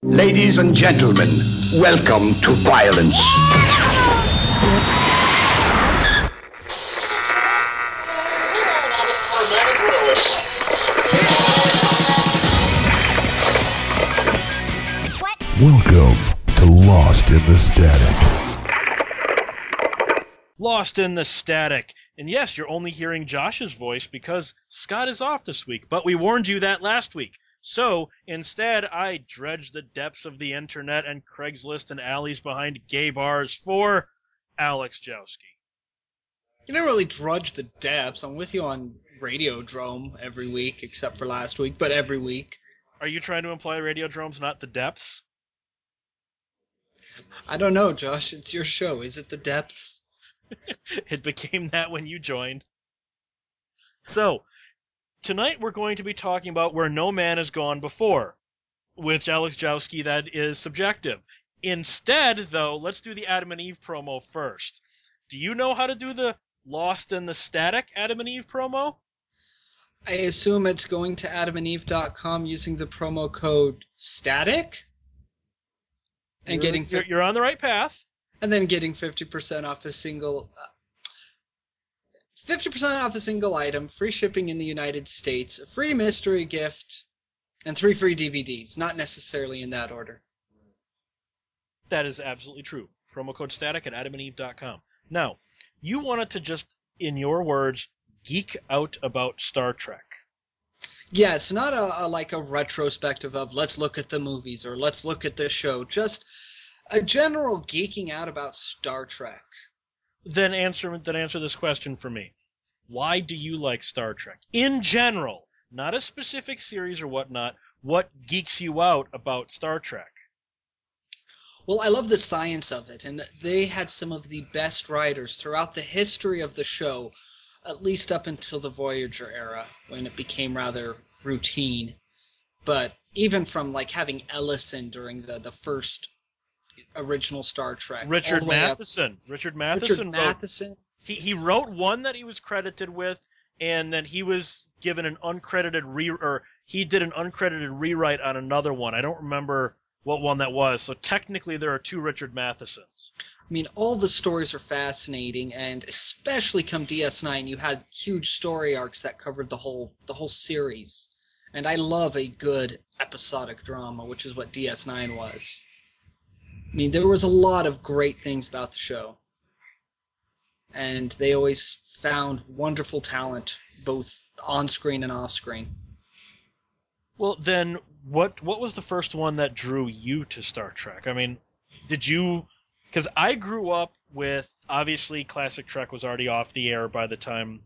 Ladies and gentlemen, welcome to violence. Welcome to Lost in the Static. Lost in the Static. And yes, you're only hearing Josh's voice because Scott is off this week, but we warned you that last week. So, instead, I dredged the depths of the internet and Craigslist and alleys behind gay bars for Alex Jowski. You didn't really drudge the depths. I'm with you on Radiodrome every week, except for last week, but every week. Are you trying to imply Radiodrome's not the depths? I don't know, Josh. It's your show. Is it the depths? It became that when you joined. So, tonight we're going to be talking about Where No Man Has Gone Before, with Alex Jowski. That is subjective. Instead, though, let's do the Adam and Eve promo first. Do you know how to do the Lost in the Static Adam and Eve promo? I assume it's going to adamandeve.com using the promo code STATIC? And You're on the right path. And then getting 50% off a single... 50% off a single item, free shipping in the United States, a free mystery gift, and 3 free DVDs. Not necessarily in that order. That is absolutely true. Promo code STATIC at adamandeve.com. Now, you wanted to just, in your words, geek out about Star Trek. Yes, not a retrospective of let's look at the movies or let's look at this show. Just a general geeking out about Star Trek. Then answer this question for me. Why do you like Star Trek? In general, not a specific series or whatnot, what geeks you out about Star Trek? Well, I love the science of it, and they had some of the best writers throughout the history of the show, at least up until the Voyager era, when it became rather routine. But even from having Ellison during the first original Star Trek. Richard Matheson. Richard Matheson. He wrote one that he was credited with, and then he was given an uncredited he did an uncredited rewrite on another one. I don't remember what one that was. So technically there are 2 Richard Mathesons. I mean, all the stories are fascinating, and especially come DS9, you had huge story arcs that covered the whole series. And I love a good episodic drama, which is what DS9 was. I mean, there was a lot of great things about the show. And they always found wonderful talent, both on-screen and off-screen. Well, then, what was the first one that drew you to Star Trek? I mean, did you... Because I grew up with... Obviously, Classic Trek was already off the air by the time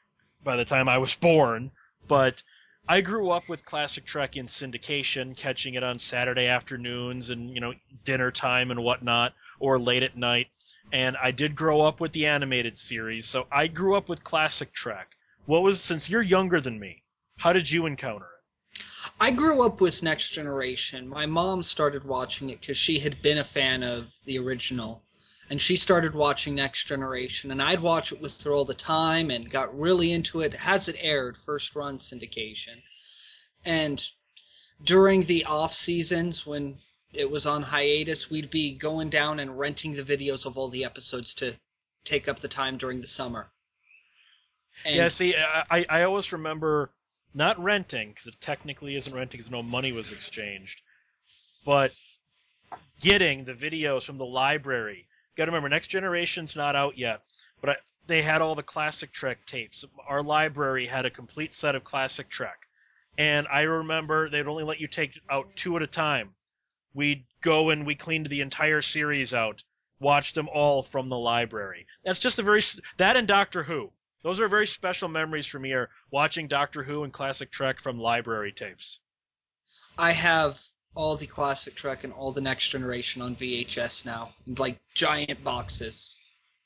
I was born, but I grew up with Classic Trek in syndication, catching it on Saturday afternoons and, dinner time and whatnot, or late at night. And I did grow up with the animated series, so I grew up with Classic Trek. Since you're younger than me, how did you encounter it? I grew up with Next Generation. My mom started watching it because she had been a fan of the original. And she started watching Next Generation, and I'd watch it with her all the time and got really into it as it aired, first run syndication. And during the off seasons when it was on hiatus, we'd be going down and renting the videos of all the episodes to take up the time during the summer. And yeah, see, I always remember not renting, because it technically isn't renting because no money was exchanged, but getting the videos from the library. You got to remember, Next Generation's not out yet, but they had all the Classic Trek tapes. Our library had a complete set of Classic Trek, and I remember they'd only let you take out 2 at a time. We'd go and we cleaned the entire series out, watched them all from the library. That's just that and Doctor Who. Those are very special memories for me, are watching Doctor Who and Classic Trek from library tapes. I have all the Classic Trek and all the Next Generation on VHS now, in giant boxes.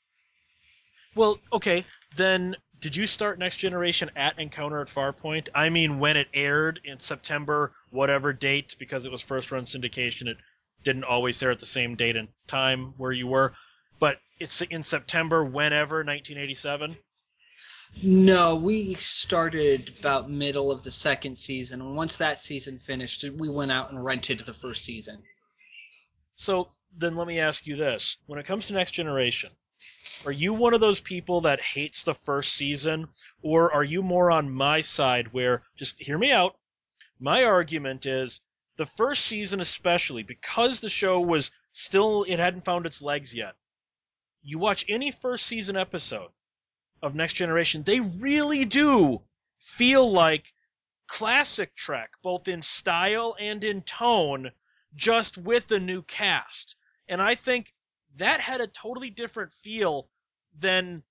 Well, okay, then did you start Next Generation at Encounter at Farpoint? I mean, when it aired in September, whatever date, because it was first run syndication, it didn't always air at the same date and time where you were, but it's in September, whenever, 1987? No, we started about middle of the second season, and once that season finished, we went out and rented the first season. So then let me ask you this. When it comes to Next Generation, are you one of those people that hates the first season, or are you more on my side where, just hear me out, my argument is the first season especially, because the show was still, it hadn't found its legs yet, you watch any first season episode of Next Generation, they really do feel like classic Trek, both in style and in tone, just with a new cast. And I think that had a totally different feel than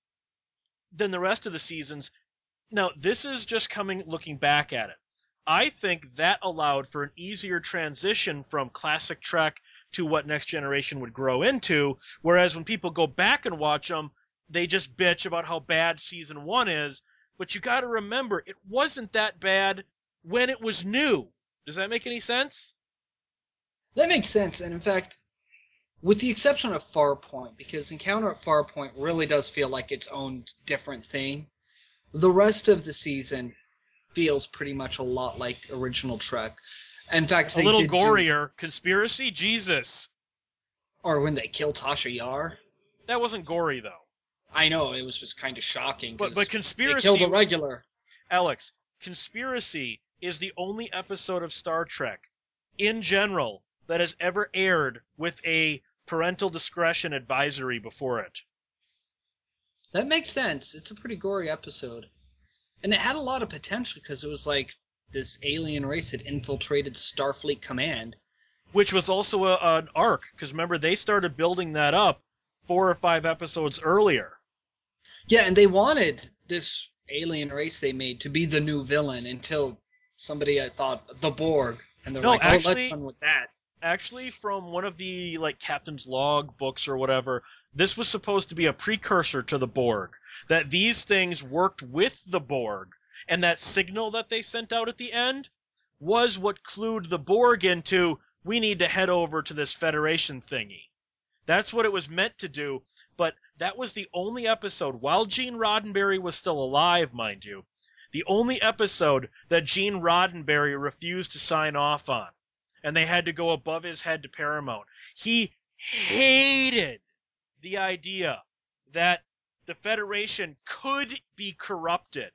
the rest of the seasons. Now, this is just looking back at it. I think that allowed for an easier transition from classic Trek to what Next Generation would grow into, whereas when people go back and watch them, they just bitch about how bad season 1 is, but you got to remember, it wasn't that bad when it was new. Does that make any sense? That makes sense, and in fact, with the exception of Farpoint, because Encounter at Farpoint really does feel like its own different thing, the rest of the season feels pretty much a lot like original Trek. In fact, a little gorier. Conspiracy? Jesus. Or when they kill Tasha Yar. That wasn't gory, though. I know, it was just kind of shocking. But Conspiracy... They killed a regular. Alex, Conspiracy is the only episode of Star Trek, in general, that has ever aired with a parental discretion advisory before it. That makes sense. It's a pretty gory episode. And it had a lot of potential because it was like this alien race had infiltrated Starfleet Command. Which was also an arc, because remember, they started building that up 4 or 5 episodes earlier. Yeah, and they wanted this alien race they made to be the new villain until somebody thought the Borg. And they're let's run with that. Actually, from one of the Captain's Log books or whatever, this was supposed to be a precursor to the Borg. That these things worked with the Borg, and that signal that they sent out at the end was what clued the Borg into, we need to head over to this Federation thingy. That's what it was meant to do, but that was the only episode, while Gene Roddenberry was still alive, mind you, the only episode that Gene Roddenberry refused to sign off on. And they had to go above his head to Paramount. He hated the idea that the Federation could be corrupted.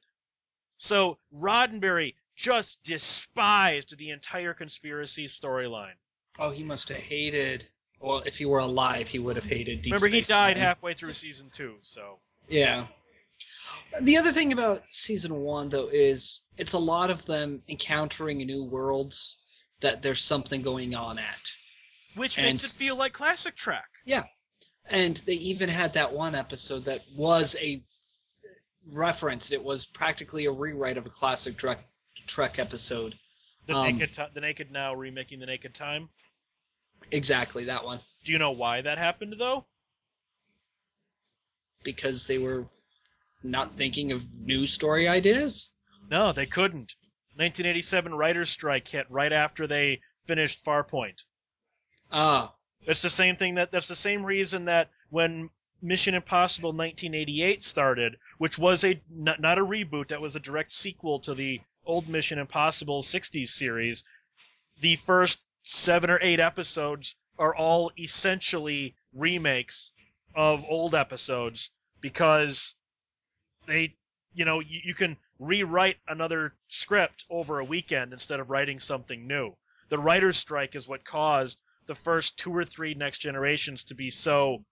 So Roddenberry just despised the entire Conspiracy storyline. Oh, he must have hated... Well, if he were alive, he would have hated Deep Remember, Space he died Nine. halfway through season 2, so... Yeah. The other thing about season 1, though, is it's a lot of them encountering new worlds that there's something going on at. Which makes it feel like classic Trek. Yeah. And they even had that one episode that was a reference. It was practically a rewrite of a classic Trek episode. The Naked Now remaking The Naked Time? Exactly, that one. Do you know why that happened, though? Because they were not thinking of new story ideas? No, they couldn't. 1987 writer's strike hit right after they finished Farpoint. Ah. It's the same thing that's the same reason that when Mission Impossible 1988 started, which was not a reboot, that was a direct sequel to the old Mission Impossible 60s series, the first 7 or 8 episodes are all essentially remakes of old episodes because they, you can rewrite another script over a weekend instead of writing something new. The writer's strike is what caused the first 2 or 3 Next Generations to be so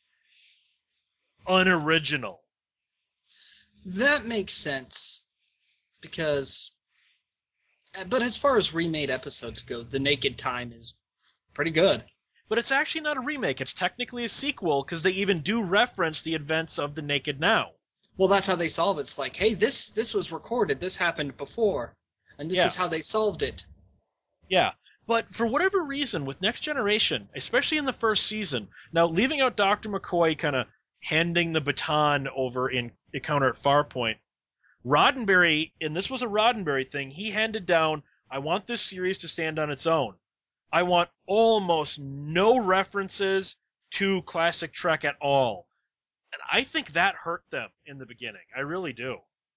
unoriginal. That makes sense because... But as far as remade episodes go, The Naked Time is pretty good. But it's actually not a remake. It's technically a sequel because they even do reference the events of The Naked Now. Well, that's how they solve it. It's like, hey, this was recorded. This happened before. And this is how they solved it. Yeah. But for whatever reason, with Next Generation, especially in the first season, now leaving out Dr. McCoy kind of handing the baton over in Encounter at Farpoint, Roddenberry, and this was a Roddenberry thing, he handed down, I want this series to stand on its own. I want almost no references to classic Trek at all. And I think that hurt them in the beginning. I really do.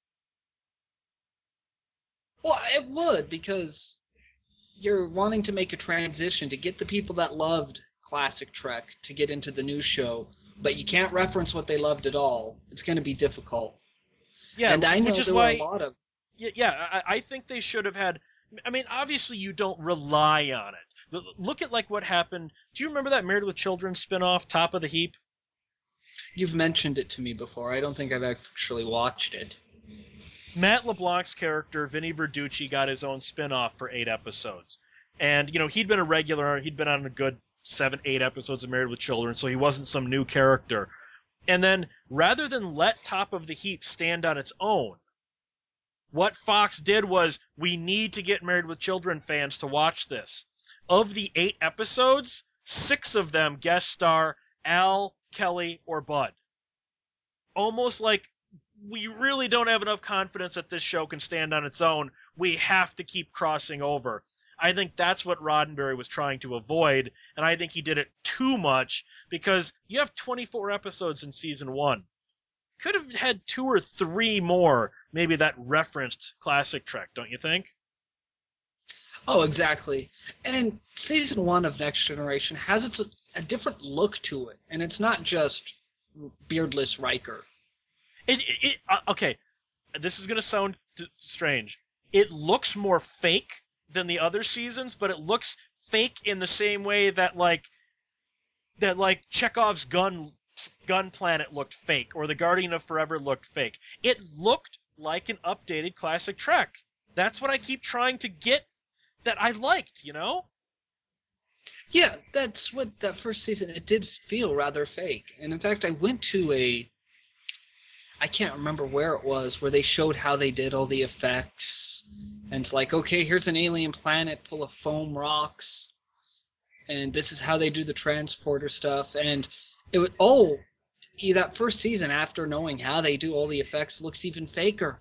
Well, it would, because you're wanting to make a transition to get the people that loved classic Trek to get into the new show, but you can't reference what they loved at all. It's going to be difficult. Yeah, and I know which is there why, were a lot of... I think they should have had. I mean, obviously you don't rely on it. Look at like what happened. Do you remember that Married with Children spinoff, Top of the Heap? You've mentioned it to me before. I don't think I've actually watched it. Matt LeBlanc's character, Vinny Verducci, got his own spin-off for 8 episodes. And, he'd been a regular, he'd been on a good 7, 8 episodes of Married with Children, so he wasn't some new character. And then, rather than let Top of the Heap stand on its own, what Fox did was, we need to get Married with Children fans to watch this. Of the 8 episodes, 6 of them guest star Al, Kelly, or Bud. Almost like, we really don't have enough confidence that this show can stand on its own. We have to keep crossing over. I think that's what Roddenberry was trying to avoid, and I think he did it too much, because you have 24 episodes in season 1. Could have had 2 or 3 more, maybe, that referenced classic Trek, don't you think? Oh, exactly. And season 1 of Next Generation has a different look to it, and it's not just beardless Riker. Okay, this is going to sound strange. It looks more fake than the other seasons, but it looks fake in the same way that Chekhov's gun planet looked fake, or the Guardian of Forever looked fake. It looked like an updated classic Trek. That's what I keep trying to get that I liked, Yeah, that's what that first season, it did feel rather fake. And in fact, I went to I can't remember where it was, where they showed how they did all the effects. And it's like, okay, here's an alien planet full of foam rocks, and this is how they do the transporter stuff. And that first season, after knowing how they do all the effects, looks even faker.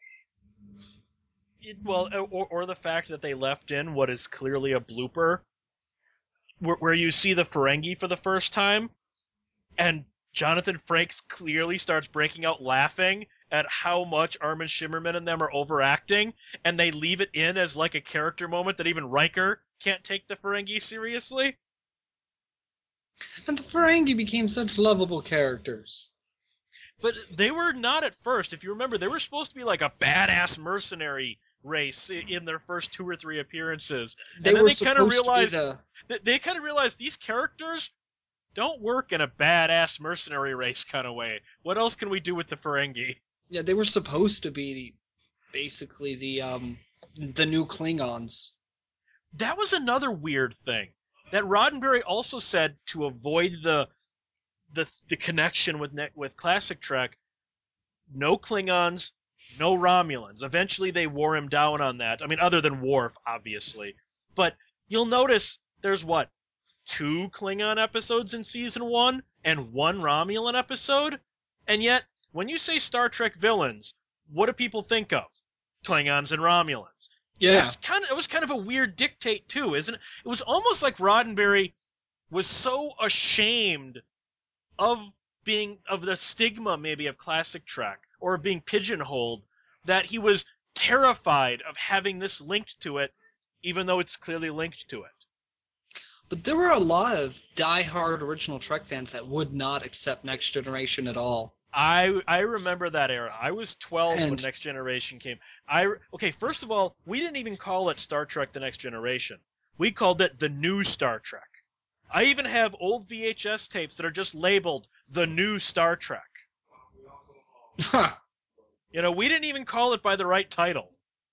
Or the fact that they left in what is clearly a blooper, where you see the Ferengi for the first time, and Jonathan Frakes clearly starts breaking out laughing at how much Armin Shimmerman and them are overacting, and they leave it in as like a character moment that even Riker can't take the Ferengi seriously. And the Ferengi became such lovable characters. But they were not at first. If you remember, they were supposed to be like a badass mercenary race in their first 2 or 3 appearances. They kind of realized these characters don't work in a badass mercenary race kind of way. What else can we do with the Ferengi? Yeah, they were supposed to be basically the new Klingons. That was another weird thing that Roddenberry also said to avoid the connection with classic Trek. No Klingons, no Romulans. Eventually they wore him down on that. I mean, other than Worf, obviously. But you'll notice there's 2 Klingon episodes in season 1 and 1 Romulan episode? And yet, when you say Star Trek villains, what do people think of? Klingons and Romulans. Yeah. It was kind of a weird dictate too, isn't it? It was almost like Roddenberry was so ashamed of the stigma maybe of classic Trek, or being pigeonholed, that he was terrified of having this linked to it, even though it's clearly linked to it. But there were a lot of die-hard original Trek fans that would not accept Next Generation at all. I remember that era. I was 12 when Next Generation came. First of all, we didn't even call it Star Trek The Next Generation. We called it The New Star Trek. I even have old VHS tapes that are just labeled The New Star Trek. Huh. We didn't even call it by the right title.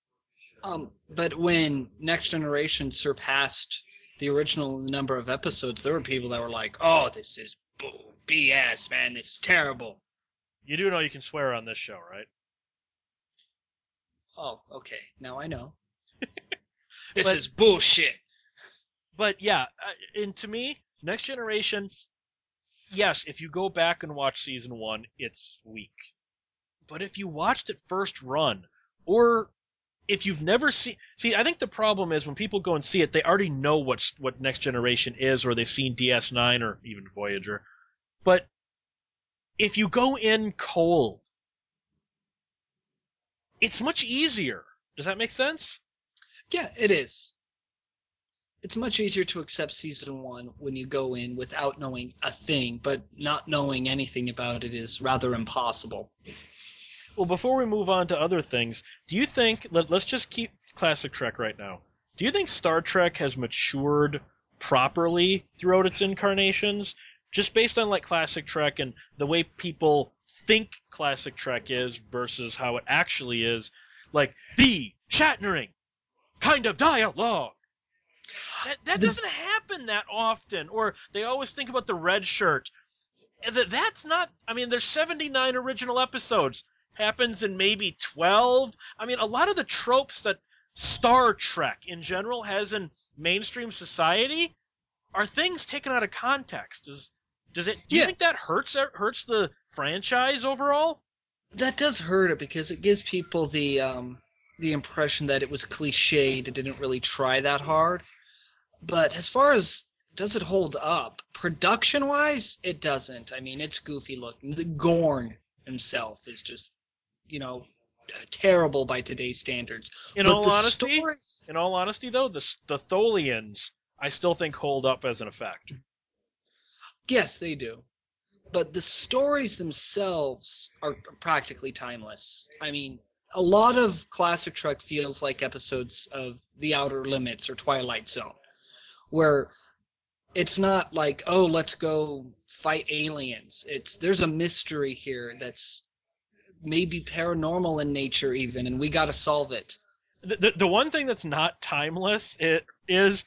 But when Next Generation surpassed the original number of episodes, there were people that were like, oh, this is BS, man, this is terrible. You do know you can swear on this show, right? Oh, okay. Now I know. This is bullshit. But yeah, and to me, Next Generation, yes, if you go back and watch season 1, it's weak. But if you watched it first run, or if you've never seen... See, I think the problem is when people go and see it, they already know what Next Generation is, or they've seen DS9 or even Voyager. But if you go in cold, it's much easier. Does that make sense? Yeah, it is. It's much easier to accept season 1 when you go in without knowing a thing, but not knowing anything about it is rather impossible. Well, before we move on to other things, do you think, let's just keep classic Trek right now. Do you think Star Trek has matured properly throughout its incarnations? Just based on like classic Trek and the way people think classic Trek is versus how it actually is, like the Shatnering kind of dialogue. That doesn't happen that often. Or they always think about the red shirt. That's not, I mean, there's 79 original episodes. Happens in maybe 12. I mean, a lot of the tropes that Star Trek in general has in mainstream society are things taken out of context. Do you think that hurts the franchise overall? That does hurt it because it gives people the impression that it was cliched, it didn't really try that hard. But as far as does it hold up, production-wise, it doesn't. I mean, it's goofy looking. The Gorn himself is just, terrible by today's standards. In all honesty, though, the Tholians I still think hold up as an effect. Yes, they do. But the stories themselves are practically timeless. I mean, a lot of classic Trek feels like episodes of The Outer Limits or Twilight Zone, where it's not like, oh, let's go fight aliens. There's a mystery here that's maybe paranormal in nature even, and we got to solve it. The one thing that's not timeless is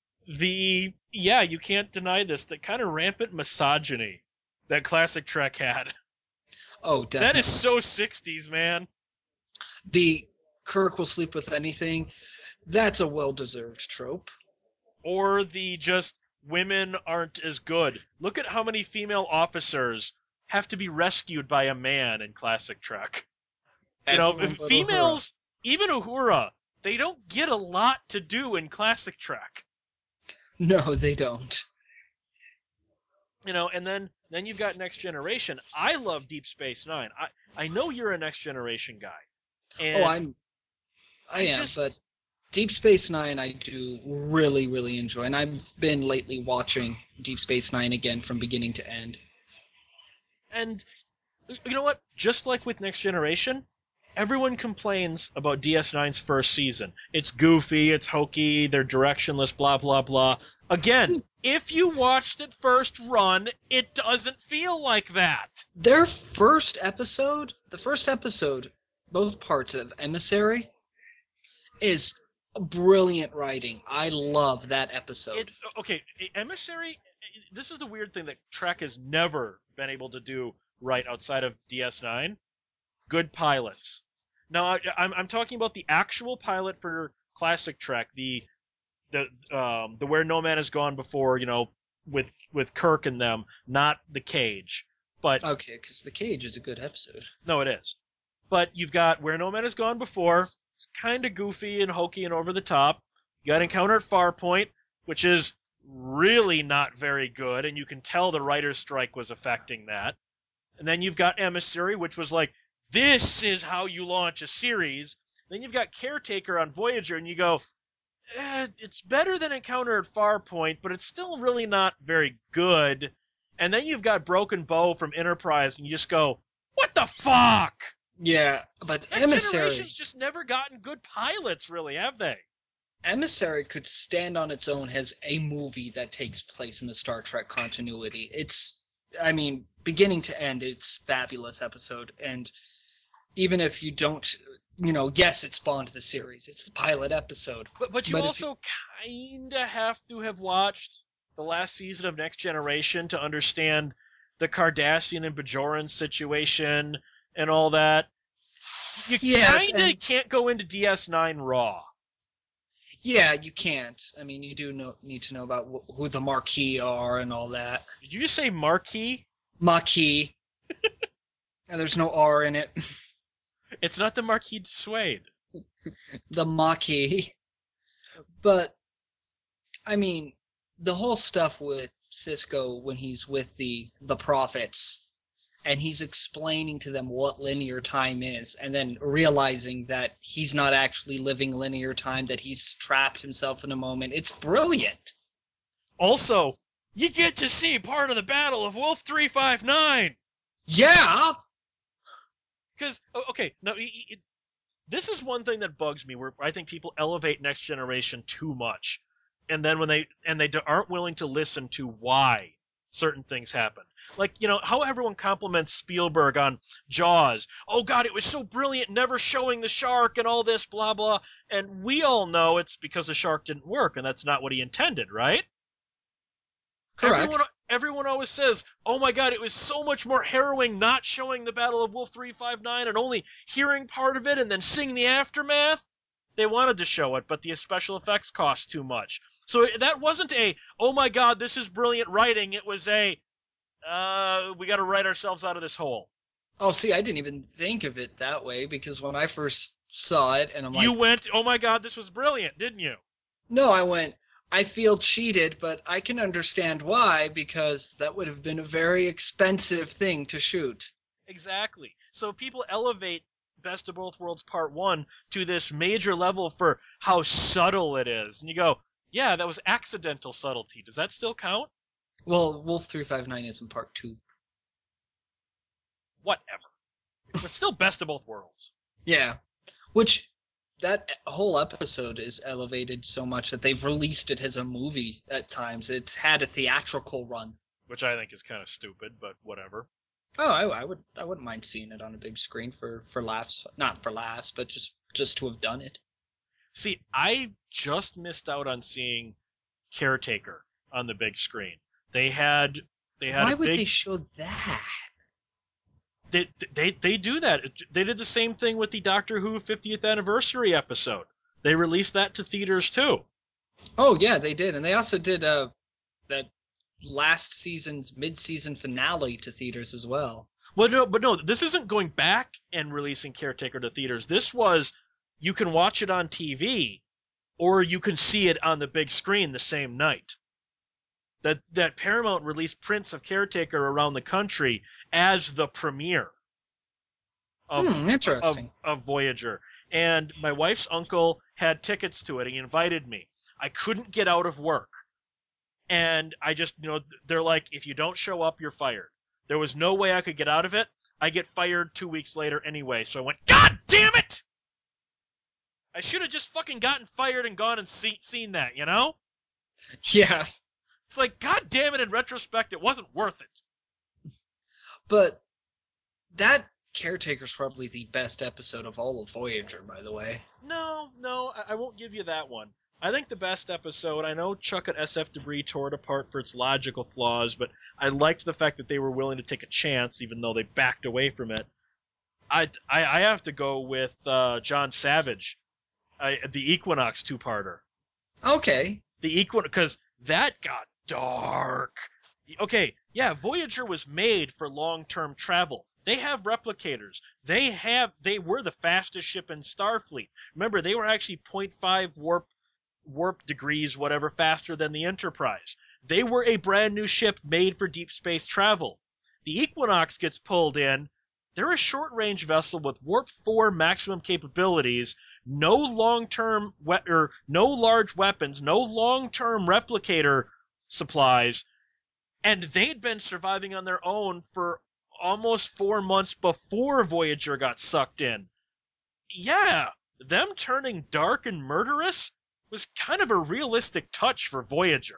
you can't deny this, the kind of rampant misogyny that classic Trek had. Oh, definitely. That is so 60s, man. The Kirk will sleep with anything, that's a well-deserved trope. Or the just women aren't as good. Look at how many female officers have to be rescued by a man in classic Trek. Females, even Uhura, they don't get a lot to do in classic Trek. No, they don't. And then you've got Next Generation. I love Deep Space Nine. I know you're a Next Generation guy. And I am, but Deep Space Nine I do really, really enjoy. And I've been lately watching Deep Space Nine again from beginning to end. And you know what? Just like with Next Generation, everyone complains about DS9's first season. It's goofy, it's hokey, they're directionless, blah, blah, blah. Again, if you watched it first run, it doesn't feel like that. The first episode, both parts of Emissary, is brilliant writing. I love that episode. Emissary, this is the weird thing that Trek has never been able to do right outside of DS9. Good pilots. Now, I'm talking about the actual pilot for classic Trek, the Where No Man Has Gone Before, with Kirk and them, not the Cage. But okay, because the Cage is a good episode. No, it is. But you've got Where No Man Has Gone Before. It's kind of goofy and hokey and over the top. You got Encounter at Farpoint, which is really not very good, and you can tell the writer's strike was affecting that. And then you've got Emissary, which was like, this is how you launch a series. Then you've got Caretaker on Voyager, and you go, it's better than Encounter at Farpoint, but it's still really not very good. And then you've got Broken Bow from Enterprise, and you just go, what the fuck? Yeah, but Next Generation's just never gotten good pilots, really, have they? Emissary could stand on its own as a movie that takes place in the Star Trek continuity. Beginning to end, it's a fabulous episode, and even if you don't, yes, it spawned the series. It's the pilot episode. But you also kind of have to have watched the last season of Next Generation to understand the Cardassian and Bajoran situation and all that. You kind of can't go into DS9 raw. Yeah, you can't. I mean, you do need to know about who the Maquis are and all that. Did you just say Marquis? Maquis. And there's no R in it. It's not the Marquis de Suede. The Maquis. But, the whole stuff with Sisko when he's with the prophets and he's explaining to them what linear time is, and then realizing that he's not actually living linear time, that he's trapped himself in a moment. It's brilliant. Also, you get to see part of the Battle of Wolf 359. Yeah. Because, okay, no, this is one thing that bugs me, where I think people elevate Next Generation too much, and then when they aren't willing to listen to why certain things happen. Like, how everyone compliments Spielberg on Jaws. Oh God, it was so brilliant, never showing the shark and all this, blah blah. And we all know it's because the shark didn't work, and that's not what he intended, right? Correct. Everyone always says, oh my God, it was so much more harrowing not showing the Battle of Wolf 359 and only hearing part of it and then seeing the aftermath. They wanted to show it, but the special effects cost too much. So that wasn't a, oh my God, this is brilliant writing. It was a, we got to write ourselves out of this hole. Oh, see, I didn't even think of it that way, because when I first saw it, and I'm like... You went, oh my God, this was brilliant, didn't you? No, I went, I feel cheated, but I can understand why, because that would have been a very expensive thing to shoot. Exactly. So people elevate Best of Both Worlds Part 1 to this major level for how subtle it is. And you go, yeah, that was accidental subtlety. Does that still count? Well, Wolf 359 is in Part 2. Whatever. But still Best of Both Worlds. Yeah. Which, that whole episode is elevated so much that they've released it as a movie at times. It's had a theatrical run. Which I think is kind of stupid, but whatever. Oh, I wouldn't mind seeing it on a big screen for laughs. Not for laughs, but just to have done it. See, I just missed out on seeing Caretaker on the big screen. They had Why would they show that? They do that. They did the same thing with the Doctor Who 50th anniversary episode. They released that to theaters too. Oh yeah, they did, and they also did that last season's mid-season finale to theaters as well. Well, no, this isn't going back and releasing Caretaker to theaters. This was, you can watch it on TV, or you can see it on the big screen the same night. That Paramount released prints of Caretaker around the country as the premiere of Voyager. And my wife's uncle had tickets to it. He invited me. I couldn't get out of work. And I just, they're like, if you don't show up, you're fired. There was no way I could get out of it. I get fired 2 weeks later anyway. So I went, God damn it! I should have just fucking gotten fired and gone and seen that, Yeah. It's like, God damn it, in retrospect, it wasn't worth it. But that Caretaker's probably the best episode of all of Voyager, by the way. No, I won't give you that one. I think the best episode, I know Chuck at SF Debris tore it apart for its logical flaws, but I liked the fact that they were willing to take a chance, even though they backed away from it. I have to go with John Savage, the Equinox two-parter. Okay. The Equinox, because that got dark. Okay, yeah, Voyager was made for long-term travel. They have replicators. They were the fastest ship in Starfleet. Remember, they were actually 0.5 warp degrees, whatever, faster than the Enterprise. They were a brand new ship made for deep space travel. The Equinox gets pulled in. They're a short-range vessel with warp 4 maximum capabilities, no long-term no large weapons, no long-term replicator supplies, and they'd been surviving on their own for almost 4 months before Voyager got sucked in. Yeah, them turning dark and murderous was kind of a realistic touch for Voyager.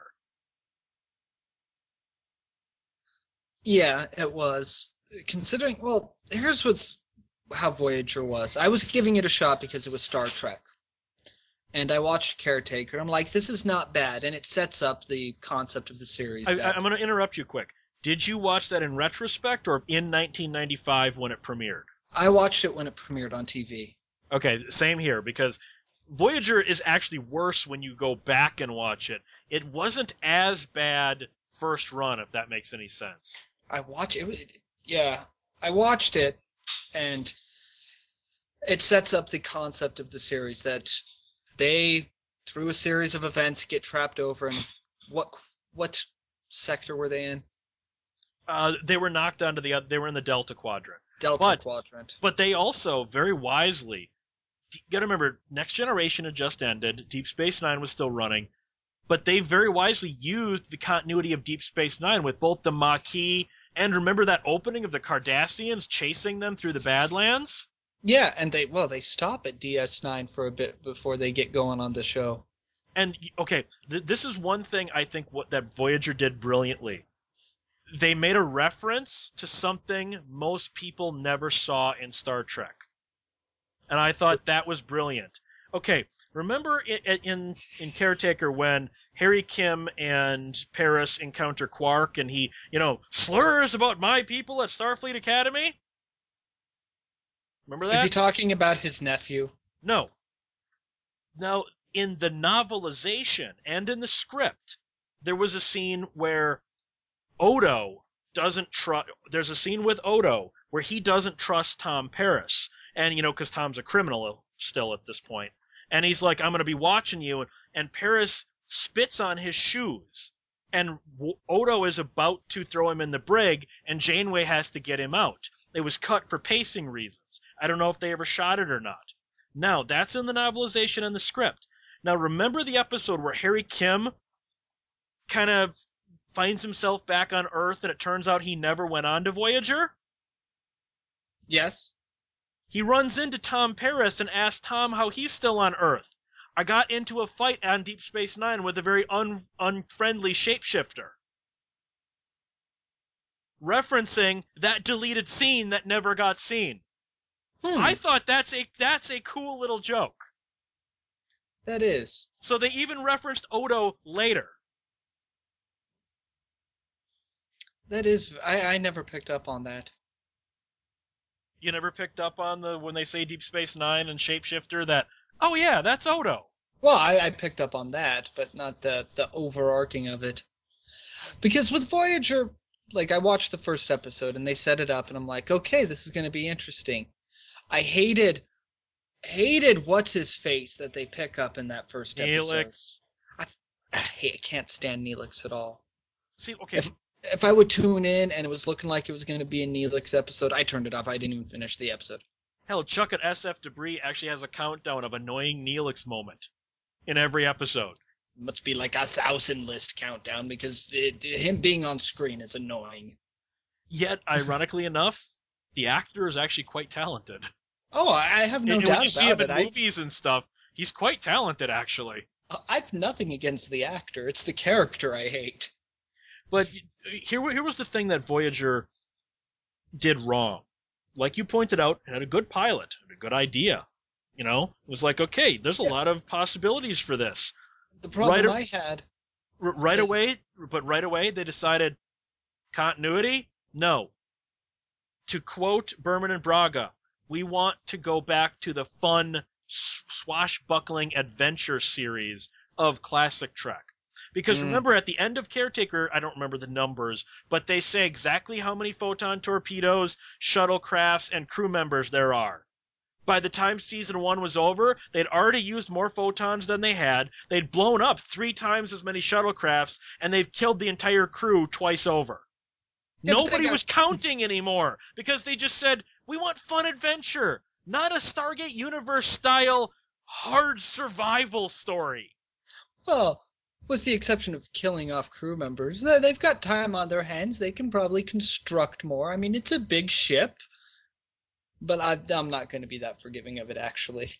Yeah, it was. Considering, well, here's how Voyager was. I was giving it a shot because it was Star Trek. And I watched Caretaker. I'm like, this is not bad, and it sets up the concept of the series. I'm going to interrupt you quick. Did you watch that in retrospect or in 1995 when it premiered? I watched it when it premiered on TV. Okay, same here, because Voyager is actually worse when you go back and watch it. It wasn't as bad first run, if that makes any sense. I watched it, and it sets up the concept of the series that they, through a series of events, get trapped over in what sector were they in? They were knocked onto they were in the Delta Quadrant. Quadrant. But they also, very wisely, you got to remember, Next Generation had just ended, Deep Space Nine was still running, but they very wisely used the continuity of Deep Space Nine with both the Maquis and remember that opening of the Cardassians chasing them through the Badlands? Yeah, and they stop at DS9 for a bit before they get going on the show. And, okay, this is one thing I think that Voyager did brilliantly. They made a reference to something most people never saw in Star Trek. And I thought that was brilliant. Okay, remember in Caretaker when Harry Kim and Paris encounter Quark and he, slurs about my people at Starfleet Academy? Remember that? Is he talking about his nephew? No. Now, in the novelization and in the script, there was a scene where Odo doesn't trust. There's a scene with Odo where he doesn't trust Tom Paris, and because Tom's a criminal still at this point, and he's like, "I'm going to be watching you," and Paris spits on his shoes, and Odo is about to throw him in the brig, and Janeway has to get him out. It was cut for pacing reasons. I don't know if they ever shot it or not. Now that's in the novelization and the script. Now remember the episode where Harry Kim kind of finds himself back on Earth, and it turns out he never went on to Voyager? Yes. He runs into Tom Paris and asks Tom how he's still on Earth. I got into a fight on Deep Space Nine with a very unfriendly shapeshifter. Referencing that deleted scene that never got seen. I thought that's a cool little joke. That is. So they even referenced Odo later. That is. I never picked up on that. You never picked up on when they say Deep Space Nine and shapeshifter that, oh yeah, that's Odo. Well, I picked up on that, but not the overarching of it. Because with Voyager, like, I watched the first episode and they set it up and I'm like, okay, this is going to be interesting. I hated what's his face that they pick up in that first episode. Neelix. I can't stand Neelix at all. See, okay. If I would tune in and it was looking like it was going to be a Neelix episode, I turned it off. I didn't even finish the episode. Hell, Chuck at SF Debris actually has a countdown of annoying Neelix moment in every episode. It must be like 1,000 list countdown because him being on screen is annoying. Yet, ironically enough, the actor is actually quite talented. Oh, I have no doubt about it. When you see him in movies and stuff, he's quite talented, actually. I've nothing against the actor. It's the character I hate. But here was the thing that Voyager did wrong. Like you pointed out, it had a good pilot, a good idea. It was like, okay, there's a lot of possibilities for this. The problem I had... Right away, they decided, continuity? No. To quote Berman and Braga, we want to go back to the fun, swashbuckling adventure series of classic Trek. Because remember, at the end of Caretaker, I don't remember the numbers, but they say exactly how many photon torpedoes, shuttlecrafts, and crew members there are. By the time season 1 was over, they'd already used more photons than they had, they'd blown up 3 times as many shuttlecrafts, and they've killed the entire crew twice over. Yeah, nobody was counting anymore, because they just said, we want fun adventure, not a Stargate Universe-style hard survival story. Well, with the exception of killing off crew members, they've got time on their hands. They can probably construct more. I mean, it's a big ship. But I'm not going to be that forgiving of it, actually.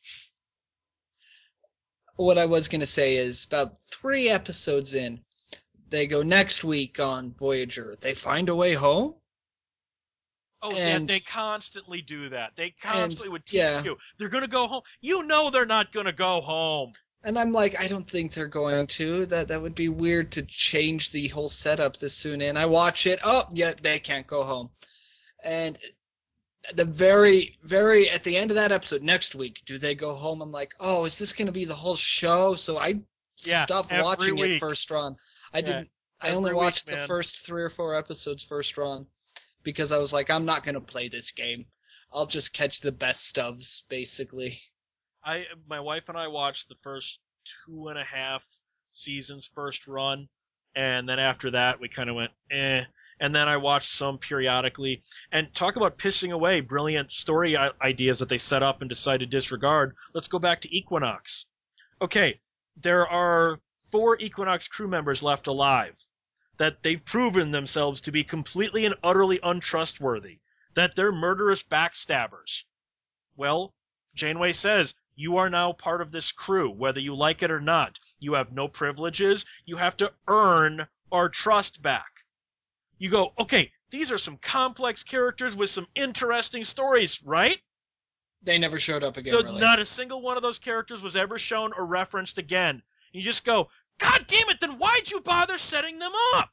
What I was going to say is, about 3 episodes in, they go next week on Voyager. They find a way home? Oh, yeah, they constantly do that. They constantly would teach you. They're going to go home. You know they're not going to go home. And I'm like, I don't think they're going to. That would be weird to change the whole setup this soon in. I watch it. Oh, yeah, they can't go home. And the very at the end of that episode, next week, do they go home? I'm like, oh, is this going to be the whole show? So I stopped watching it first run. I only watched the first 3 or 4 episodes first run because I was like, I'm not going to play this game. I'll just catch the best stufs, basically. My wife and I watched the first 2.5 seasons first run, and then after that we kind of went, eh. and then I watched some periodically. And talk about pissing away brilliant story ideas that they set up and decide to disregard. Let's go back to Equinox. Okay, there are 4 Equinox crew members left alive that they've proven themselves to be completely and utterly untrustworthy, that they're murderous backstabbers. Well, Janeway says, you are now part of this crew, whether you like it or not. You have no privileges. You have to earn our trust back. You go, okay, these are some complex characters with some interesting stories, right? They never showed up again, really. Not a single one of those characters was ever shown or referenced again. You just go, God damn it, then why'd you bother setting them up?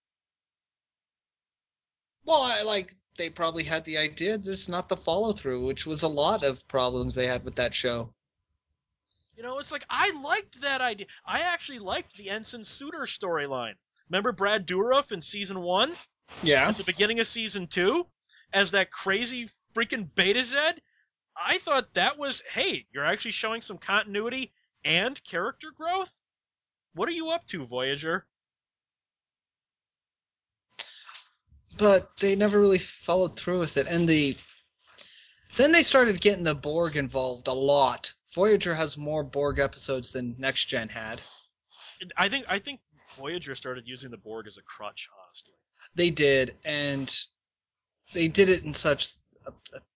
Well, they probably had the idea, just not the follow-through, which was a lot of problems they had with that show. You know, it's like, I liked that idea. I actually liked the Ensign Suitor storyline. Remember Brad Dourif in Season 1? Yeah. At the beginning of Season 2? As that crazy freaking Betazed? I thought that was, hey, you're actually showing some continuity and character growth? What are you up to, Voyager? But they never really followed through with it. And then they started getting the Borg involved a lot. Voyager has more Borg episodes than Next Gen had. I think Voyager started using the Borg as a crutch, honestly. They did, and they did it in such a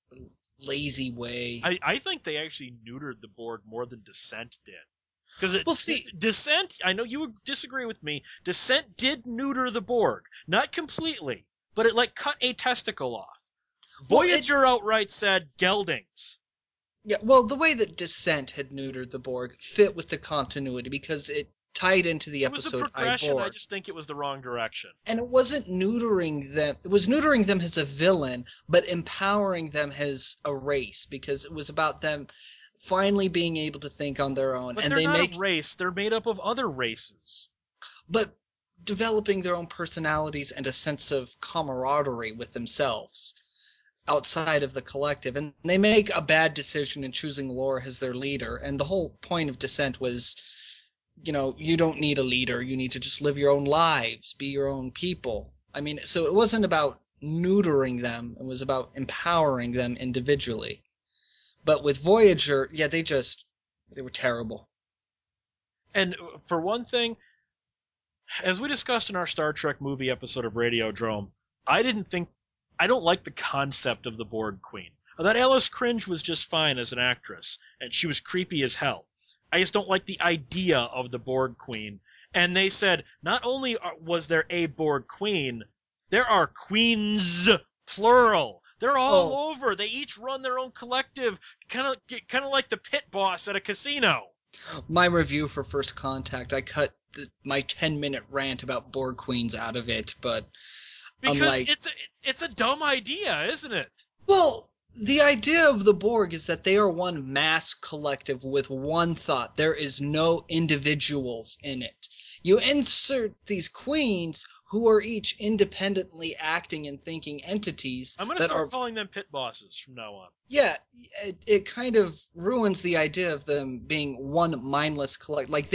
lazy way. I think they actually neutered the Borg more than Descent did. Because Descent, I know you would disagree with me, Descent did neuter the Borg. Not completely, but it cut a testicle off. Voyager outright said geldings. Yeah, well, the way that Descent had neutered the Borg fit with the continuity because it tied into the episode. It was a progression, I just think it was the wrong direction. And it wasn't neutering them, it was neutering them as a villain, but empowering them as a race, because it was about them finally being able to think on their own. But and they're not a race, they're made up of other races. But developing their own personalities and a sense of camaraderie with themselves outside of the collective. And they make a bad decision in choosing Lore as their leader. And the whole point of Descent was, you don't need a leader. You need to just live your own lives, be your own people. I mean, so it wasn't about neutering them. It was about empowering them individually. But with Voyager, yeah, they were terrible. And for one thing, as we discussed in our Star Trek movie episode of Radiodrome, I don't like the concept of the Borg Queen. I thought Alice Cringe was just fine as an actress, and she was creepy as hell. I just don't like the idea of the Borg Queen. And they said, not only was there a Borg Queen, there are queens, plural. They're all over. They each run their own collective, kind of like the pit boss at a casino. My review for First Contact, I cut my 10-minute rant about Borg Queens out of it, but because it's a dumb idea, isn't it? Well, the idea of the Borg is that they are one mass collective with one thought. There is no individuals in it. You insert these queens who are each independently acting and thinking entities. I'm going to start calling them pit bosses from now on. Yeah, it kind of ruins the idea of them being one mindless collective. Like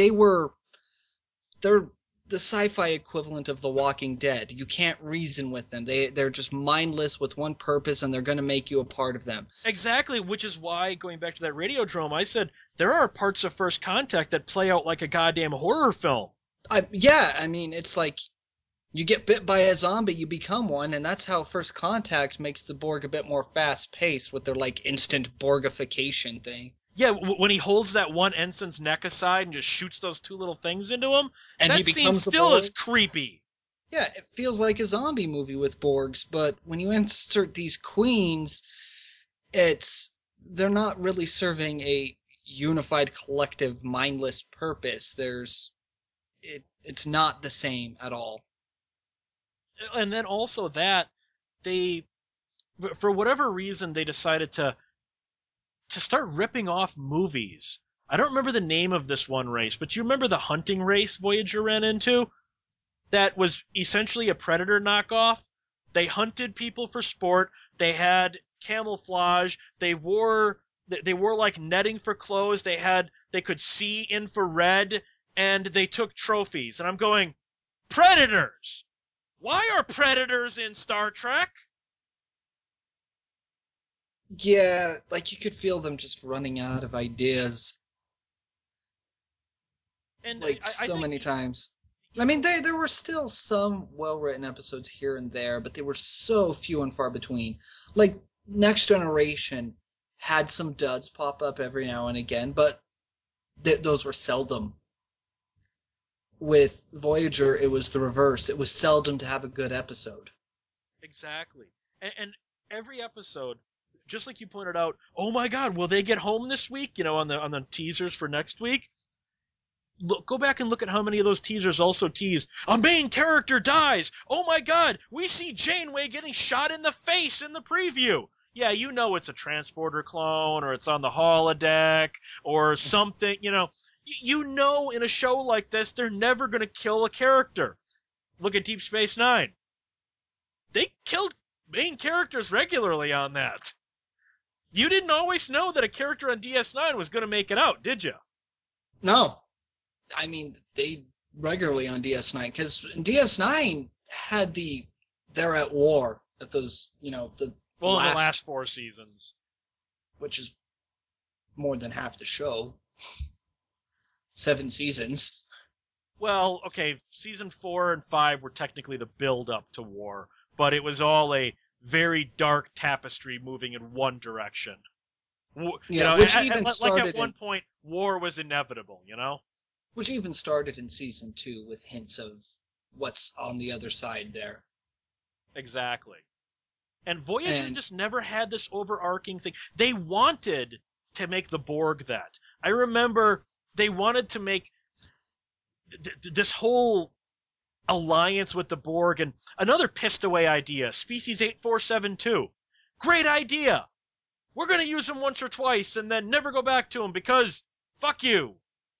they're the sci-fi equivalent of The Walking Dead. You can't reason with them. They're just mindless with one purpose, and they're going to make you a part of them. Exactly, which is why, going back to that Radiodrome, I said there are parts of First Contact that play out like a goddamn horror film. Yeah, I mean, it's like you get bit by a zombie, you become one, and that's how First Contact makes the Borg a bit more fast-paced with their, instant Borgification thing. Yeah, when he holds that one ensign's neck aside and just shoots those 2 little things into him, and that scene still is creepy. Yeah, it feels like a zombie movie with Borgs, but when you insert these queens, they're not really serving a unified, collective, mindless purpose. It's not the same at all. And then also that, for whatever reason, they decided to start ripping off movies. I don't remember the name of this one race, but you remember the hunting race Voyager ran into? That was essentially a Predator knockoff. They hunted people for sport. They had camouflage. They wore like netting for clothes. They could see infrared, and they took trophies. And I'm going, Predators! Why are predators in Star Trek? Yeah, like you could feel them just running out of ideas, And like I so think many times. I mean, there were still some well-written episodes here and there, but they were so few and far between. Like Next Generation had some duds pop up every now and again, but those were seldom. With Voyager, it was the reverse. It was seldom to have a good episode. exactly. And every episode, just like you pointed out, oh my God, will they get home this week? You know, on the teasers for next week. Go back and look at how many of those teasers also tease a main character dies. Oh my God, we see Janeway getting shot in the face in the preview. Yeah, you know it's a transporter clone, or it's on the holodeck, or something. You know, you know in a show like this they're never going to kill a character. Look at Deep Space Nine. They killed main characters regularly on that. You didn't always know that a character on DS9 was going to make it out, did you? No, I mean they regularly on DS9 because DS9 had they're at war at those the Well, in the last, last 4 seasons. which is more than half the show, 7 seasons. Well, okay, season 4 and 5 were technically the build up to war, but it was all a very dark tapestry moving in one direction. You Yeah, know, which even like at started one in point, war was inevitable. You know, which even started in season 2 with hints of what's on the other side there. exactly. And Voyager And just never had this overarching thing. They wanted to make the Borg that. I remember they wanted to make this whole alliance with the Borg, and another pissed away idea, Species 8472. Great idea. We're going to use them once or twice and then never go back to them because fuck you.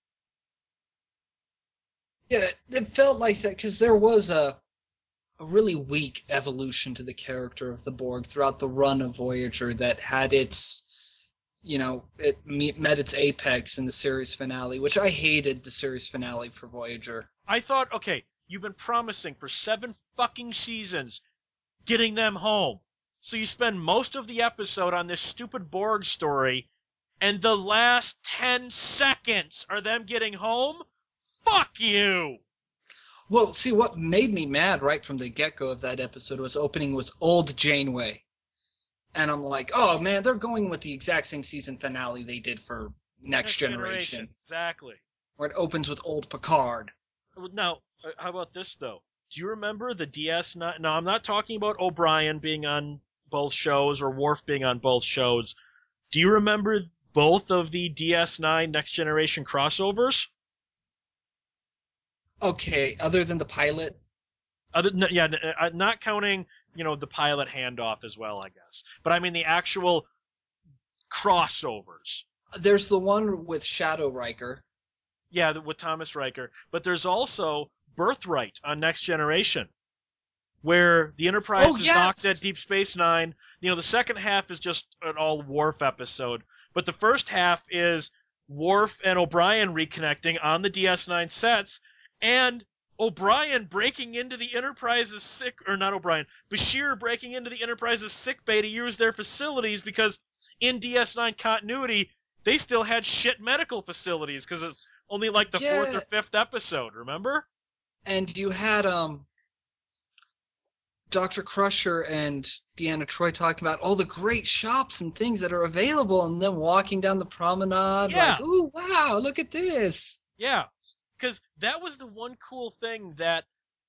yeah, it felt like that because there was a really weak evolution to the character of the Borg throughout the run of Voyager that had its, it met its apex in the series finale, which I hated the series finale for Voyager. I thought, okay, you've been promising for 7 fucking seasons getting them home. So you spend most of the episode on this stupid Borg story, and the last 10 seconds are them getting home? Fuck you! Well, see, what made me mad right from the get-go of that episode was opening with old Janeway. And I'm like, oh man, they're going with the exact same season finale they did for Next Generation, Exactly. where it opens with old Picard. Now, how about this, though? Do you remember the DS9? Now, I'm not talking about O'Brien being on both shows or Worf being on both shows. Do you remember both of the DS9 Next Generation crossovers? Okay, other than the pilot. Not counting, the pilot handoff as well, I guess. But I mean the actual crossovers. There's the one with Shadow Riker. Yeah, with Thomas Riker. But there's also Birthright on Next Generation, where the Enterprise is docked at Deep Space Nine. The second half is just an all Worf episode. But the first half is Worf and O'Brien reconnecting on the DS9 sets, and O'Brien breaking into the Enterprise's Bashir breaking into the Enterprise's sickbay to use their facilities because in DS9 continuity, they still had shit medical facilities because it's only like the 4th or 5th episode, remember? And you had Dr. Crusher and Deanna Troi talking about all the great shops and things that are available, and them walking down the promenade like, ooh, wow, look at this. Yeah, because that was the one cool thing that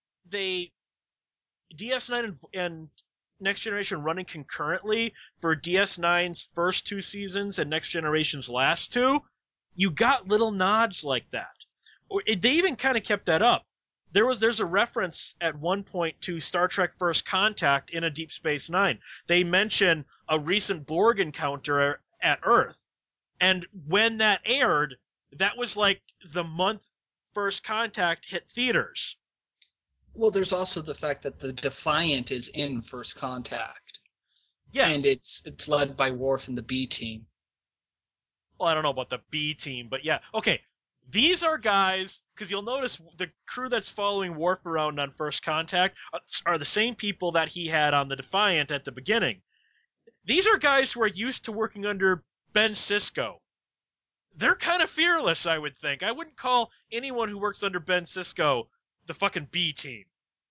DS9 and Next Generation running concurrently for DS9's first 2 seasons and Next Generation's last 2, you got little nods like that. They even kind of kept that up. There's a reference at one point to Star Trek First Contact in a Deep Space Nine. They mention a recent Borg encounter at Earth. And when that aired, that was like the month First Contact hit theaters. Well, there's also the fact that the Defiant is in First Contact. Yeah. And it's led by Worf and the B Team. Well, I don't know about the B Team, but yeah. Okay, These are guys, because you'll notice the crew that's following Worf around on First Contact are the same people that he had on the Defiant at the beginning. These are guys who are used to working under Ben Sisko. They're kind of fearless, I would think. I wouldn't call anyone who works under Ben Sisko the fucking B team.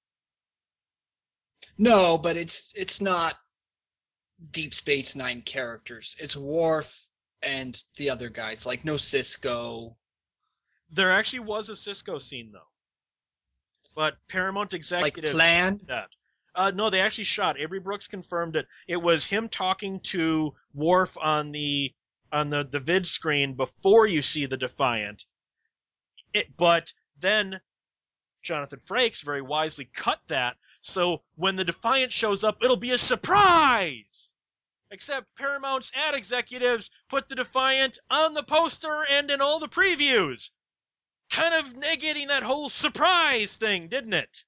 No, but it's not Deep Space Nine characters. It's Worf and the other guys, like no Sisko. There actually was a Sisko scene, though. But Paramount executives... Like planned? That. No, they actually shot. Avery Brooks confirmed it. It was him talking to Worf on the vid screen before you see the Defiant. But then Jonathan Frakes very wisely cut that, so when the Defiant shows up, it'll be a surprise! Except Paramount's ad executives put the Defiant on the poster and in all the previews. Kind of negating that whole surprise thing, didn't it?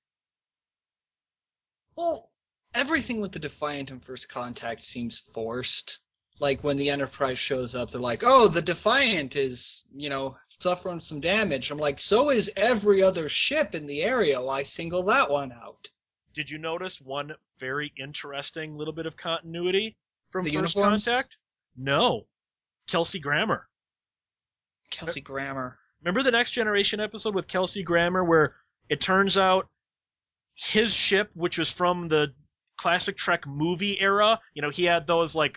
Well, everything with the Defiant and First Contact seems forced. Like when the Enterprise shows up, they're like, oh, the Defiant is, suffering some damage. I'm like, so is every other ship in the area. Why single that one out? Did you notice one very interesting little bit of continuity from The First uniforms? Contact? No. Kelsey Grammer. Kelsey Grammer. Remember the Next Generation episode with Kelsey Grammer where it turns out his ship, which was from the classic Trek movie era, he had those like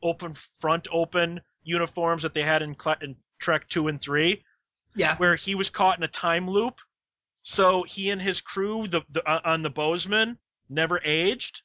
open uniforms that they had in Trek 2 and 3, Yeah. where he was caught in a time loop. So he and his crew on the Bozeman never aged.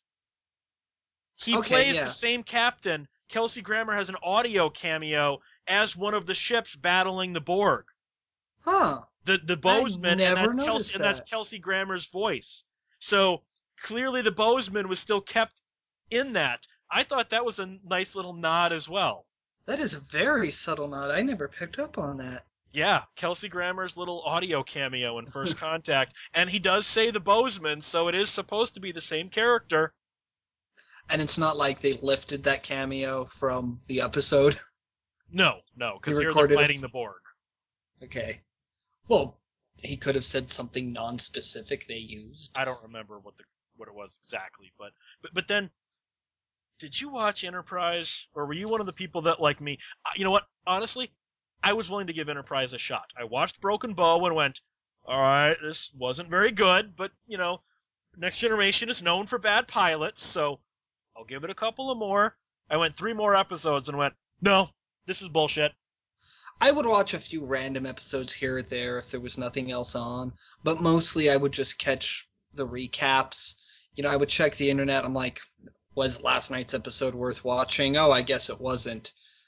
He plays the same captain. Kelsey Grammer has an audio cameo as one of the ships battling the Borg. Huh. The Bozeman, and noticed that's Kelsey Grammer's voice. So clearly the Bozeman was still kept in that. I thought that was a nice little nod as well. That is a very subtle nod. I never picked up on that. Yeah, Kelsey Grammer's little audio cameo in First Contact. And he does say the Bozeman, so it is supposed to be the same character. And it's not like they lifted that cameo from the episode. No, because here they're fighting the Borg. Okay. Well, he could have said something non-specific they used. I don't remember what it was exactly, but then, did you watch Enterprise, or were you one of the people that, like me, you know what, honestly, I was willing to give Enterprise a shot. I watched Broken Bow and went, alright, this wasn't very good, but, Next Generation is known for bad pilots, so I'll give it a couple of more. I went 3 more episodes and went, no, this is bullshit. I would watch a few random episodes here or there if there was nothing else on, but mostly I would just catch the recaps. I would check the internet. I'm like, was last night's episode worth watching? Oh, I guess it wasn't.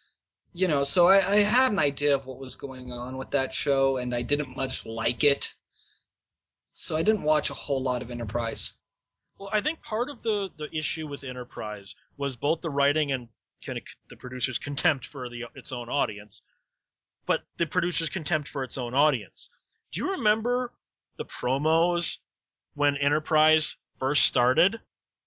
So I had an idea of what was going on with that show, and I didn't much like it. So I didn't watch a whole lot of Enterprise. Well, I think part of the issue with Enterprise was both the writing and kind of the producer's contempt for its own audience, but the producer's contempt for its own audience. Do you remember the promos when Enterprise first started?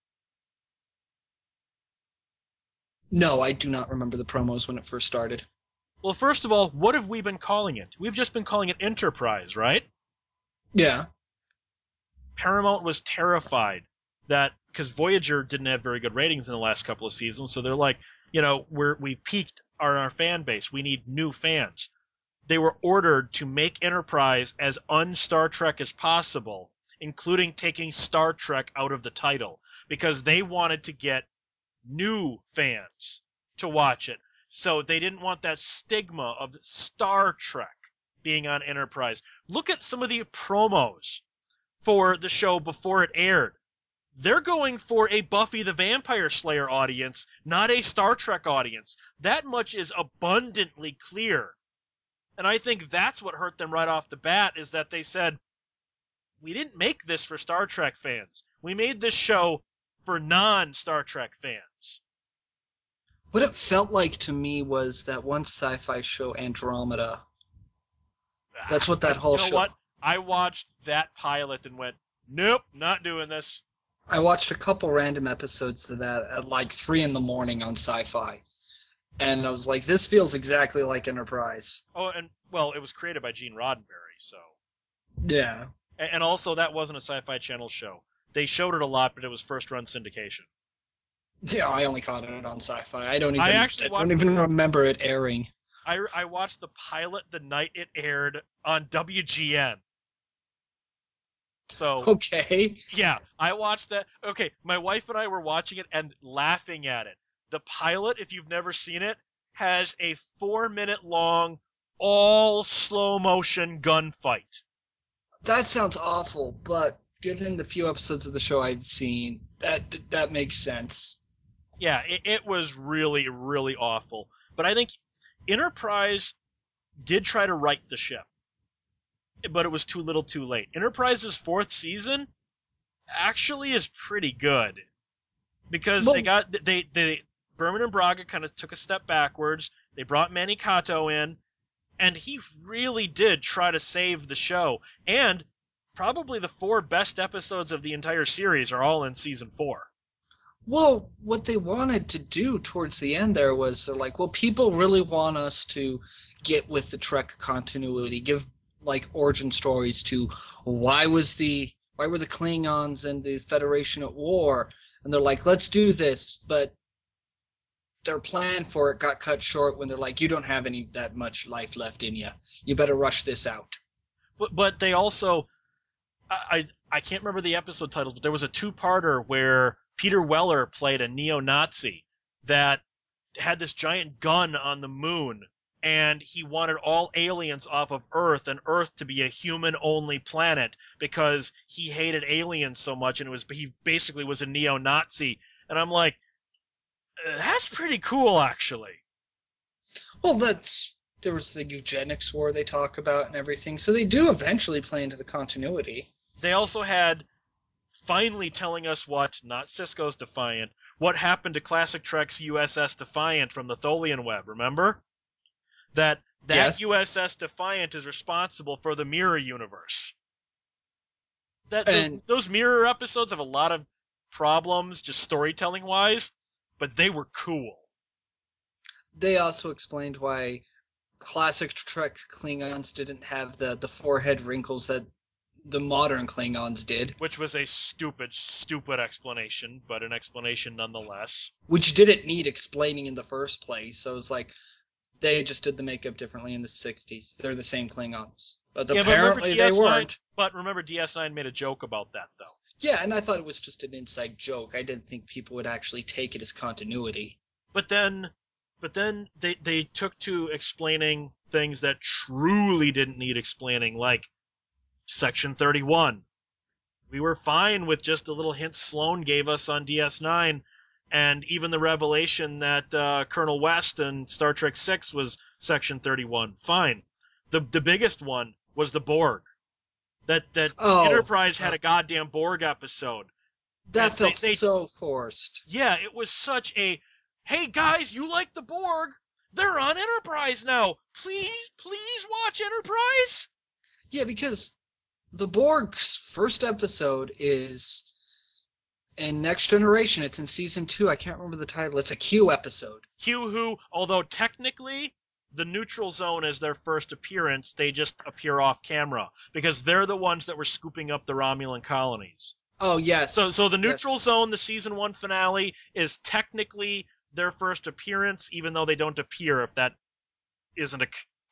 No, I do not remember the promos when it first started. Well, first of all, what have we been calling it? We've just been calling it Enterprise, right? Yeah. Paramount was terrified that, because Voyager didn't have very good ratings in the last couple of seasons, so they're like, we've peaked our fan base. We need new fans. They were ordered to make Enterprise as un-Star Trek as possible, including taking Star Trek out of the title, because they wanted to get new fans to watch it. So they didn't want that stigma of Star Trek being on Enterprise. Look at some of the promos for the show before it aired. They're going for a Buffy the Vampire Slayer audience, not a Star Trek audience. That much is abundantly clear. And I think that's what hurt them right off the bat, is that they said, we didn't make this for Star Trek fans. We made this show for non-Star Trek fans. What it felt like to me was that one sci-fi show, Andromeda. That's what that whole show... You know what? I watched that pilot and went, nope, not doing this. I watched a couple random episodes of that at like 3 a.m. on Sci-Fi. And I was like, this feels exactly like Enterprise. Oh, and well, it was created by Gene Roddenberry, so. Yeah. And also, that wasn't a Sci-Fi Channel show. They showed it a lot, but it was first-run syndication. Yeah, I only caught it on Sci-Fi. I don't actually watched even remember it airing. I watched the pilot the night it aired on WGN. So Okay. yeah, I watched that. Okay, my wife and I were watching it and laughing at it. The pilot, if you've never seen it, has a 4-minute long, all slow motion gunfight. That sounds awful, but given the few episodes of the show I've seen, that makes sense. Yeah, it was really, really awful. But I think Enterprise did try to right the ship, but it was too little too late. Enterprise's 4th season actually is pretty good because they Berman and Braga kind of took a step backwards. They brought Manny Kato in, and he really did try to save the show. And probably the 4 best episodes of the entire series are all in season 4. Well, what they wanted to do towards the end there was they're like, well, people really want us to get with the Trek continuity, give like origin stories to why were the Klingons and the Federation at war, and they're like, let's do this, but their plan for it got cut short when they're like, you don't have that much life left in you. You better rush this out. But they also, I can't remember the episode titles, but there was a 2-parter where Peter Weller played a neo-Nazi that had this giant gun on the moon, and he wanted all aliens off of Earth and Earth to be a human-only planet because he hated aliens so much, and he basically was a neo-Nazi. And I'm like, that's pretty cool, actually. Well, there was the eugenics war they talk about and everything, so they do eventually play into the continuity. They also had finally telling us not Sisko's Defiant, what happened to Classic Trek's USS Defiant from the Tholian Web, remember? That Yes. USS Defiant is responsible for the Mirror Universe. Those Mirror episodes have a lot of problems, just storytelling-wise, but they were cool. They also explained why classic Trek Klingons didn't have the forehead wrinkles that the modern Klingons did. Which was a stupid explanation, but an explanation nonetheless. Which didn't need explaining in the first place. So it's like, they just did the makeup differently in the 60s. They're the same Klingons. But apparently they weren't. But remember, DS9 made a joke about that, though. Yeah, and I thought it was just an inside joke. I didn't think people would actually take it as continuity. But then they took to explaining things that truly didn't need explaining, like Section 31. We were fine with just the little hints Sloan gave us on DS9, and even the revelation that Colonel West in Star Trek VI was Section 31. Fine. The biggest one was the Borg. That Enterprise had a goddamn Borg episode. That felt so forced. Yeah, it was such a, hey guys, you like the Borg? They're on Enterprise now. Please watch Enterprise. Yeah, because the Borg's first episode is in Next Generation. It's in season 2. I can't remember the title. It's a Q episode. Q, who, although technically the Neutral Zone is their first appearance, they just appear off camera because they're the ones that were scooping up the Romulan colonies. Oh, yes. So the Neutral Zone, the season 1 finale, is technically their first appearance, even though they don't appear. If that isn't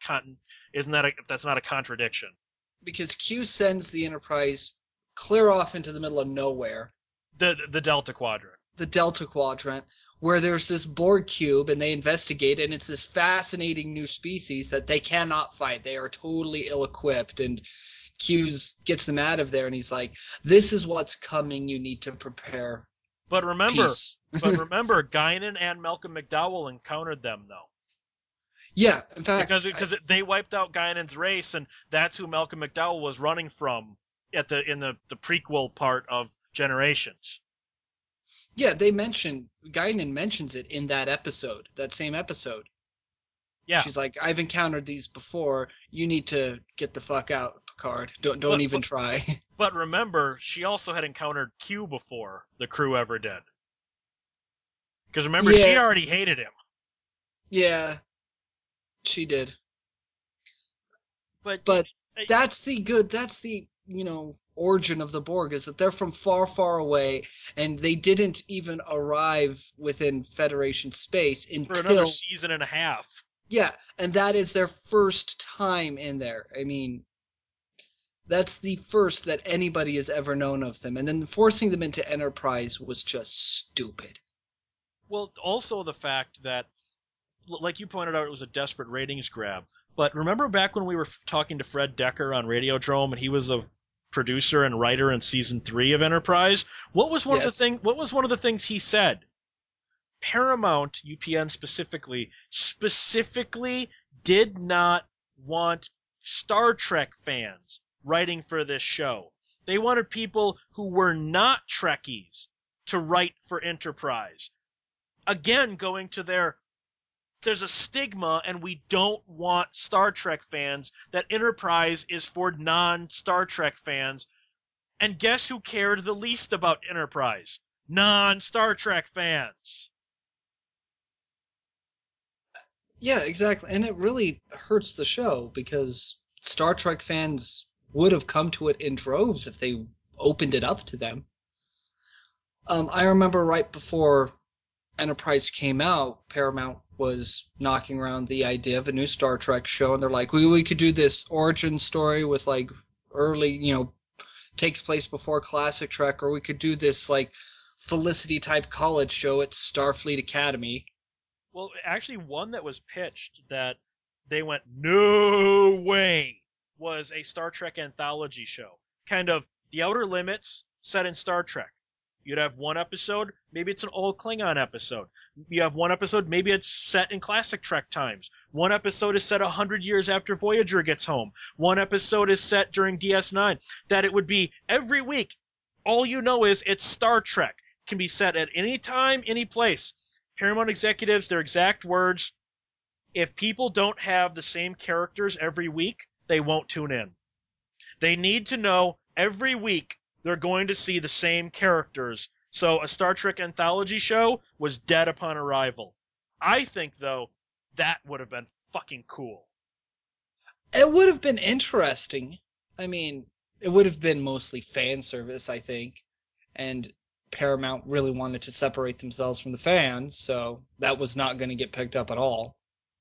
if that's not a contradiction. Because Q sends the Enterprise clear off into the middle of nowhere. The Delta Quadrant. The Delta Quadrant, where there's this Borg cube, and they investigate it, and it's this fascinating new species that they cannot fight. They are totally ill-equipped, and Q gets them out of there, and he's like, this is what's coming, you need to prepare. But remember, Peace. Guinan and Malcolm McDowell encountered them, though. Yeah, in fact... Because they wiped out Guinan's race, and that's who Malcolm McDowell was running from in the prequel part of Generations. Yeah, Guinan mentions it in that same episode. Yeah. She's like, I've encountered these before. You need to get the fuck out, Picard. Don't even try. But remember, she also had encountered Q before the crew ever did. Because remember, she already hated him. Yeah, she did. But But I- that's the origin of the Borg, is that they're from far, far away, and they didn't even arrive within Federation space for another until, season and a half. yeah, and that is their first time in there. I mean, that's the first that anybody has ever known of them, and then forcing them into Enterprise was just stupid. Well, also the fact that, like you pointed out, it was a desperate ratings grab. But remember back when we were talking to Fred Decker on Radiodrome, and he was a producer and writer in season 3 of Enterprise? What was one Yes. of the things he said? Paramount, UPN specifically did not want Star Trek fans writing for this show. They wanted people who were not Trekkies to write for Enterprise. Again, going to there's a stigma, and we don't want Star Trek fans, that Enterprise is for non-Star Trek fans. And guess who cared the least about Enterprise? Non-Star Trek fans. Yeah, exactly. And it really hurts the show because Star Trek fans would have come to it in droves if they opened it up to them. I remember right before Enterprise came out, Paramount was knocking around the idea of a new Star Trek show, and they're like, we could do this origin story with like early, takes place before classic Trek, or we could do this like Felicity type college show at Starfleet Academy. Well, actually, one that was pitched that they went, no way, was a Star Trek anthology show. Kind of The Outer Limits set in Star Trek. You'd have one episode, maybe it's an old Klingon episode. You have one episode, maybe it's set in classic Trek times. One episode is set 100 years after Voyager gets home. One episode is set during DS9. That it would be every week. All you know is it's Star Trek. It can be set at any time, any place. Paramount executives, their exact words, if people don't have the same characters every week, they won't tune in. They need to know every week they're going to see the same characters. So a Star Trek anthology show was dead upon arrival. I think, though, that would have been fucking cool. It would have been interesting. I mean, it would have been mostly fan service, I think. And Paramount really wanted to separate themselves from the fans, so that was not going to get picked up at all.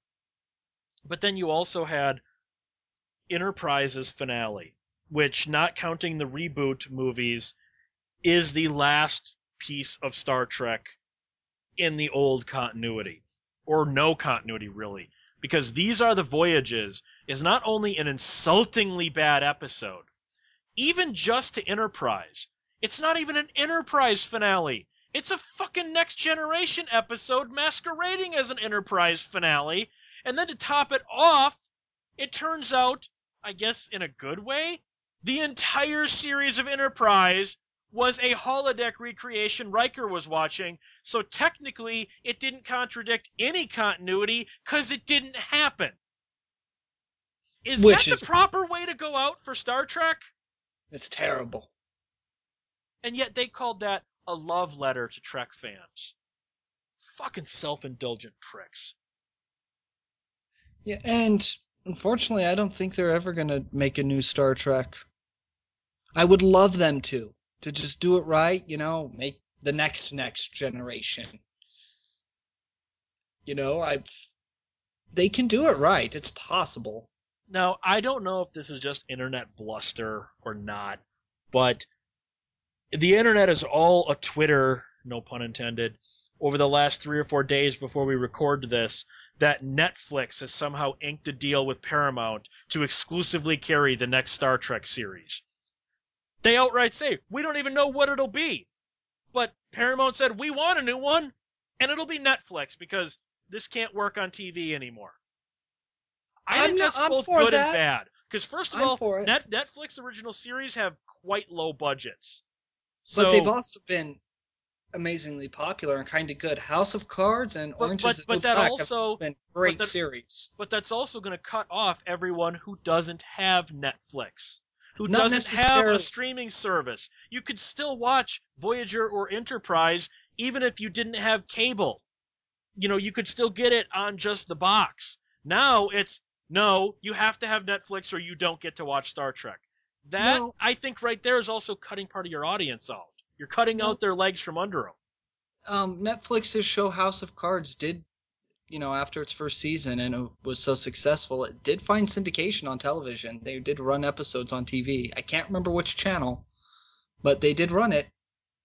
But then you also had Enterprise's finale, which, not counting the reboot movies, is the last piece of Star Trek in the old continuity. Or no continuity, really. Because These Are the Voyages is not only an insultingly bad episode, even just to Enterprise. It's not even an Enterprise finale. It's a fucking Next Generation episode masquerading as an Enterprise finale. And then to top it off, it turns out, I guess in a good way, the entire series of Enterprise was a holodeck recreation Riker was watching, so technically it didn't contradict any continuity because it didn't happen. Is Which that is, the proper way to go out for Star Trek? it's terrible. And yet they called that a love letter to Trek fans. Fucking self-indulgent pricks. Yeah, and unfortunately, I don't think they're ever going to make a new Star Trek. I would love them to just do it right, make the next generation. They can do it right. It's possible. Now, I don't know if this is just internet bluster or not, but the internet is all a Twitter, no pun intended, over the last 3 or 4 days before we record this, that Netflix has somehow inked a deal with Paramount to exclusively carry the next Star Trek series. They outright say, we don't even know what it'll be. But Paramount said, we want a new one, and it'll be Netflix because this can't work on TV anymore. I think that's both good and bad. Because first of all, Netflix original series have quite low budgets. But they've also been amazingly popular and kind of good. House of Cards and Orange is the New Black have been great series. But that's also going to cut off everyone who doesn't have Netflix, who doesn't have a streaming service. You could still watch Voyager or Enterprise even if you didn't have cable. you could still get it on just the box. Now it's, no, you have to have Netflix or you don't get to watch Star Trek. That, No. I think right there is also cutting part of your audience out. You're cutting out their legs from under them. Netflix's show House of Cards did, after its first season and it was so successful, it did find syndication on television. They did run episodes on TV. I can't remember which channel, but they did run it.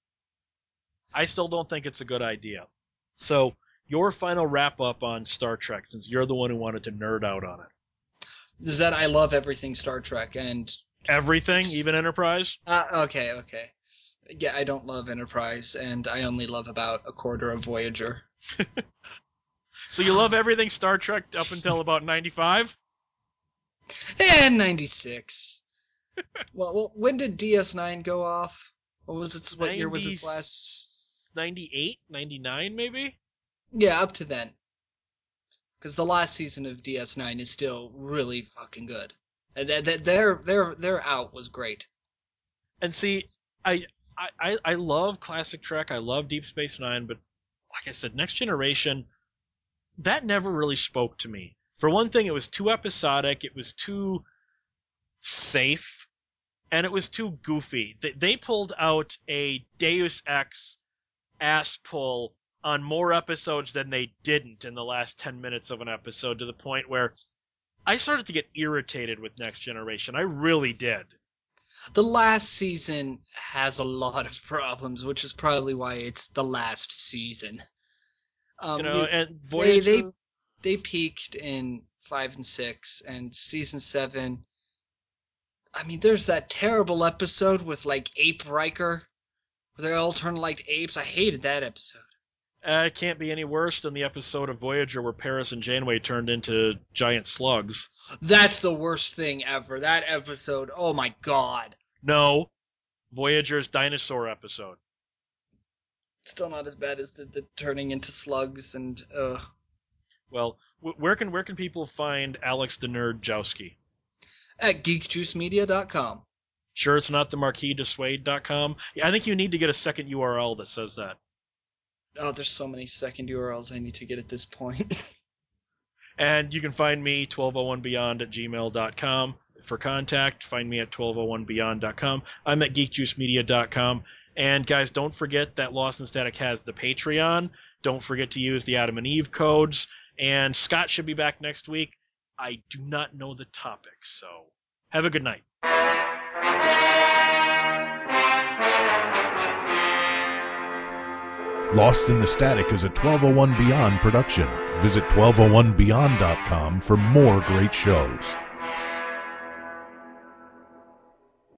I still don't think it's a good idea. So, your final wrap-up on Star Trek, since you're the one who wanted to nerd out on it. Is that I love everything Star Trek and... Everything, even Enterprise? Okay. Yeah, I don't love Enterprise, and I only love about a quarter of Voyager. So you love everything Star Trek up until about 95? And 96. Well, when did DS9 go off? What year was its last? 98? 99, maybe? Yeah, up to then. Because the last season of DS9 is still really fucking good. And their out was great. And see, I love classic Trek. I love Deep Space Nine, but like I said, Next Generation, that never really spoke to me. For one thing, it was too episodic. It was too safe. And it was too goofy. They pulled out a Deus Ex ass pull on more episodes than they didn't in the last 10 minutes of an episode, to the point where I started to get irritated with Next Generation. I really did. The last season has a lot of problems, which is probably why it's the last season. And Voyager... They peaked in 5 and 6, and season 7... I mean, there's that terrible episode with, Ape Riker, where they all turn like apes. I hated that episode. It can't be any worse than the episode of Voyager where Paris and Janeway turned into giant slugs. That's the worst thing ever. That episode, oh my god. No, Voyager's dinosaur episode. Still not as bad as the turning into slugs and, Well, where can people find Alex the Nerd Jowski? At geekjuicemedia.com. Sure it's not the marquisdesuede.com? Yeah, I think you need to get a second URL that says that. Oh, there's so many second URLs I need to get at this point. And you can find me, 1201beyond at gmail.com. For contact, find me at 1201beyond.com. I'm at geekjuicemedia.com. And guys, don't forget that Lost in Static has the Patreon. Don't forget to use the Adam and Eve codes. And Scott should be back next week. I do not know the topic, so have a good night. Lost in the Static is a 1201 Beyond production. Visit 1201beyond.com for more great shows.